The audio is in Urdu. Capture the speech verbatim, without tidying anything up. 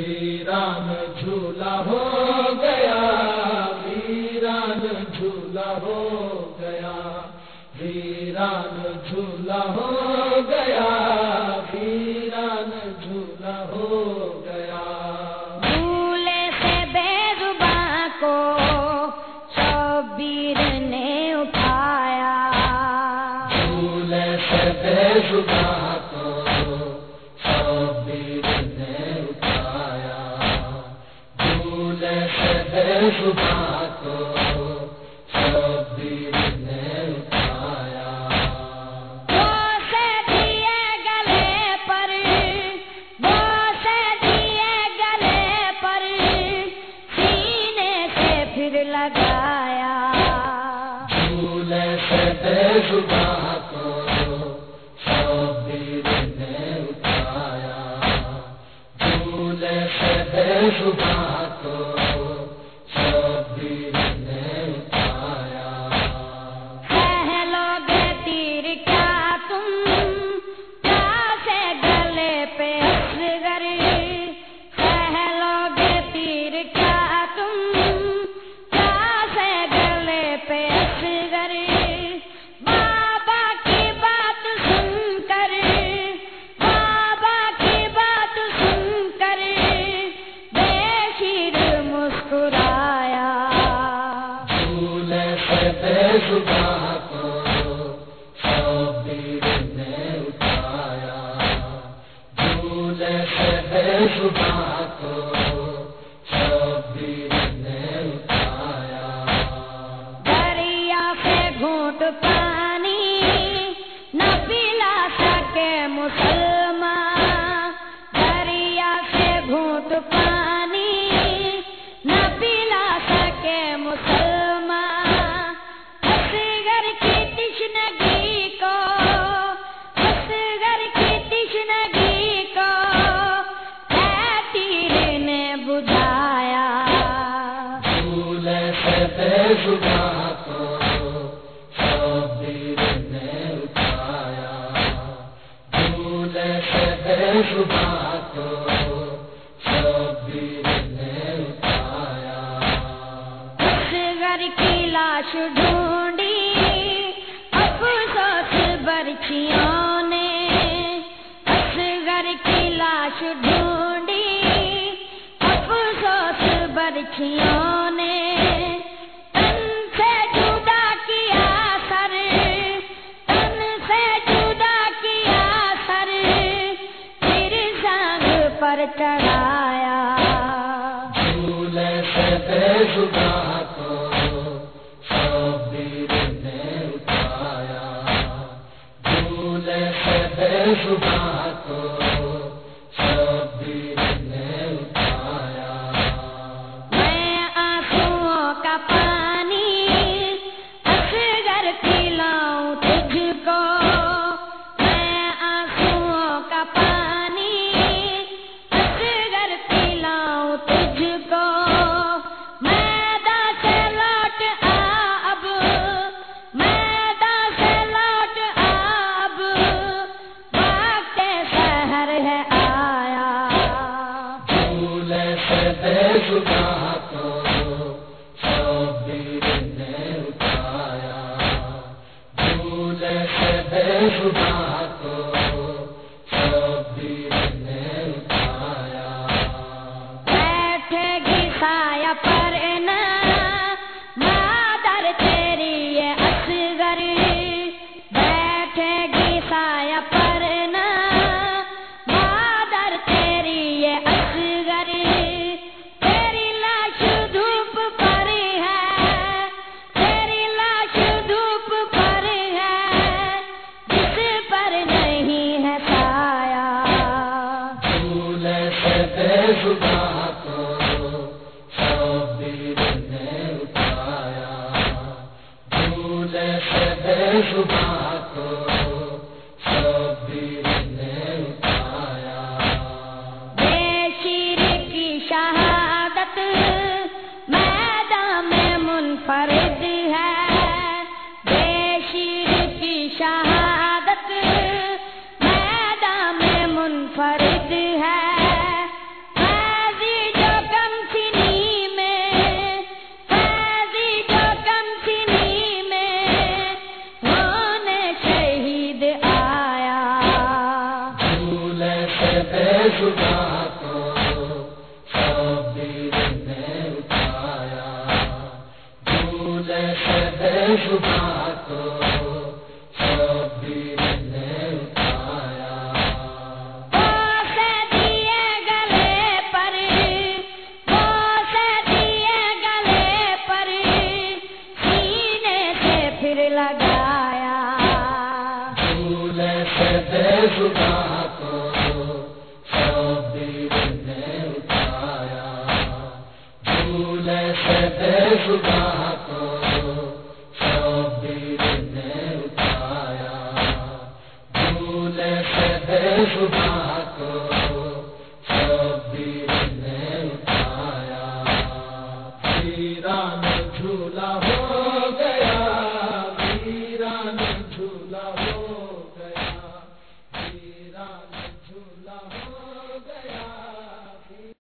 ویران جھولا ہو گیا، ویران جھولا ہو گیا، ویران جھولا ہو گیا، ویران جھولا ہو گیا۔ جھولے سے بے زباں کو شبیر نے اٹھایا، جھولے سے بے زباں کو شبیر نے اٹھایا، جھولے سے بے زباں کو شبیر نے اٹھایا۔ بوسے دیے گلے پر، بوسے دیے گلے پر، سینے سے پھر لگایا، جھولے سے بے زباں کو شبیر نے اٹھایا، جھولے سے بے زباں کو شبیر نے اٹھایا۔ سہ لوگے تیر کیا تم، کیسے گلے پہ اصغر، سہ لوگے تیر کیا تم، کیسے گلے پہ اصغر، بابا کی بات سن کر، بابا کی بات سن کر، بے شیر مسکرایا، جھولے سے بے زباں کو شبیر نے اٹھایا، جھولے سے بے زباں کو شبیر نے اٹھایا۔ دریا سے گھونٹ پانی نہ پلا سکے مسلمان، دریا سے گھونٹ پانی نہ پلا سکے مسلمان، اصغر کی تشنگی کو، اصغر کی تشنگی کو اے تیر نے بجھایا، جھولے سے بے زباں کو شبیر نے اٹھایا، جھولے سے بے زباں کو شبیر نے اٹھایا۔ اصغر کی لاش ڈھونڈی افسوس برچھیوں نے، اصغر کی لاش ڈھونڈی افسوس برچھیوں نے، تن سے جدا کیا سر، تن سے جدا کیا سر، پھر زنگ پر چڑھایا، جھولے سے بے زباں کو شبیر نے اٹھایا، جھولے سے بے زباں کو شبیر نے اٹھایا۔ میں آنسوؤں کا پانی اصغر پلاؤں تجھ کو، میں آنسوؤں کا پانی اصغر پلاؤں تجھ کو، میدان سے لوٹ آ اب، میدان سے لوٹ آ اب، وقت سحر ہے آیا، جھولے سے بے زباں کو شبیر نے اٹھایا، جھولے سے بے زباں کو شبیر نے اٹھایا۔ بیٹھے گی سایہ پر نا مادر تیری یہ اصغر، بیٹھے گی سایہ پر نا مادر تیری یہ اصغر، تیری لاش دھوپ پر ہے، تیری لاش دھوپ پر ہے، جس پر نہیں ہے سایہ، جھولے سے بے زباں کو شبیر نے اٹھایا، جھولے سے بے زباں کو شبیر نے اٹھایا۔ بے شیر کی شہادت میدان میں منفرد ہے، بے شیر کی شہادت میدان میں منفرد ہے، ویران جھولا ہو گیا، ویران جھولا ہو